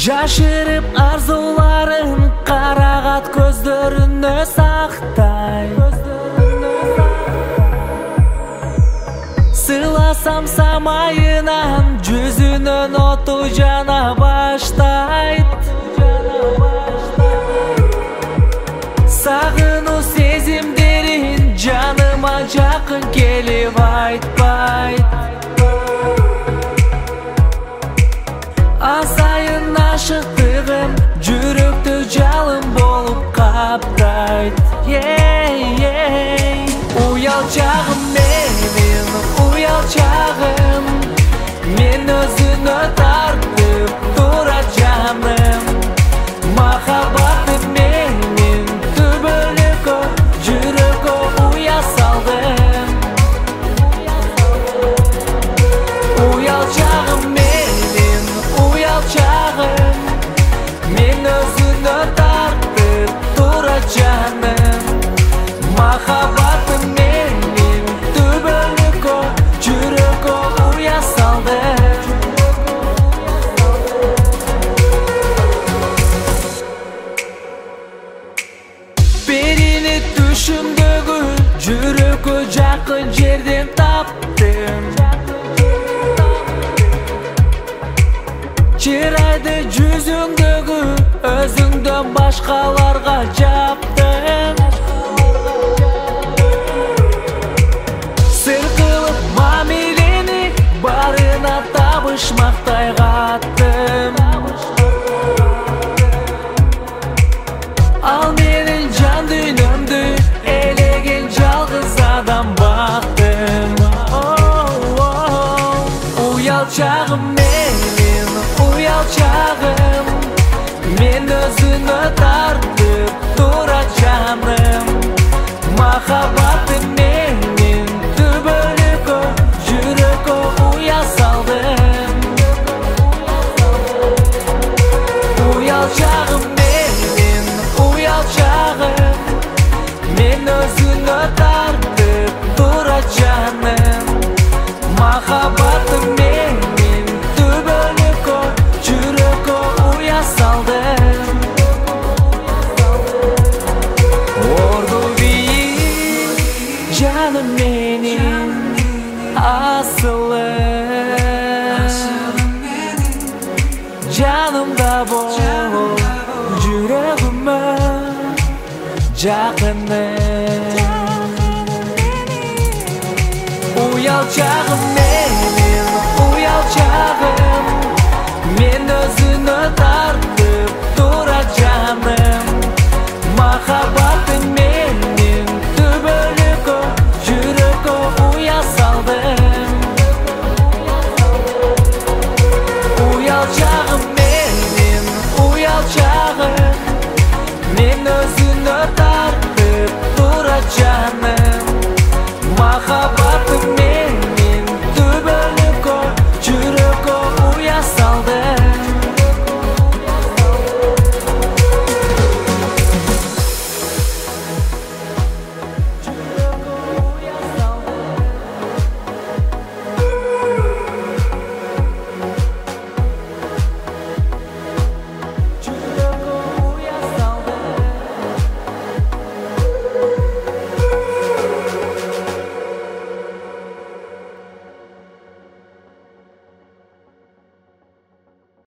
Жашырып арзуларын қарағат көздеріне сақтай. Сыйласам самайынан жүзінен оту жана баштайт. Сағыну сезімдерін жаныма жақын келіп айтпайт. Асайын ашықтығым жүректі жалын болып қаптайт. Уялчағым менің, уялчағым, мен өзіні тартып тұра жаным. Махаббаты менің түбілігі жүрегі уя салдым. Уялчағым менің, уялчағым, мен өзіні тартып тұра жаным. Махаббаты менің түбілігі жүрегі уя салдым. Берені түшімдегі жүрегі жақын жерден таптым. Чирайды жүзіңдегі өзіңден башқаларға жаптым. Сыр қылып мамилені барына табышмақтай қаттым. Ал менің жан дүйнөмді элеген жалғыз адам бақтым. Уялчағым менің, уялчағым, мен өзіні тартып тұра жаным. Махаббаты менің түбілігі жүрегі уя салдым. Уялчағым менің, уялчағым, мен өзіні тартып тұра жаным. Махаббаты менің түбілігі жүрегі уя салдым. Орду бейін жаным менің асылым. Жанымда бол жүрегіме жақыным. Уялчағым менің, уялчағым, мен өзіні тартып тұра жаным. Махаббат